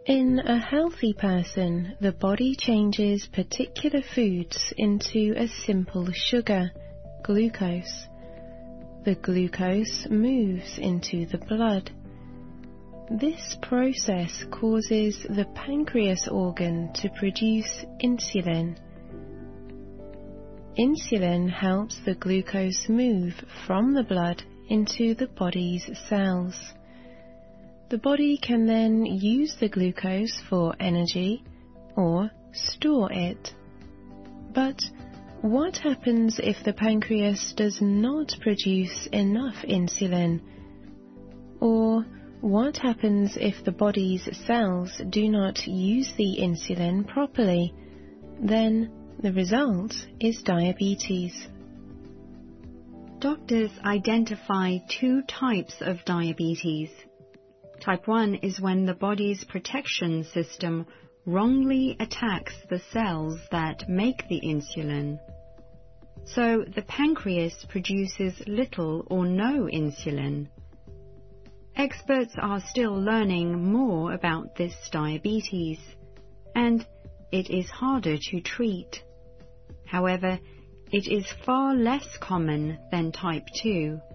In a healthy person, the body changes particular foods into a simple sugar, glucose. The glucose moves into the blood. This process causes the pancreas organ to produce insulin. Insulin helps the glucose move from the blood into the body's cells. The body can then use the glucose for energy or store it. But what happens if the pancreas does not produce enough insulin? Or what happens if the body's cells do not use the insulin properly? Then the result is diabetes. Doctors identify two types of diabetes. Type 1 is when the body's protection system wrongly attacks the cells that make the insulin. So the pancreas produces little or no insulin. Experts are still learning more about this diabetes, and it is harder to treat. However, it is far less common than type 2.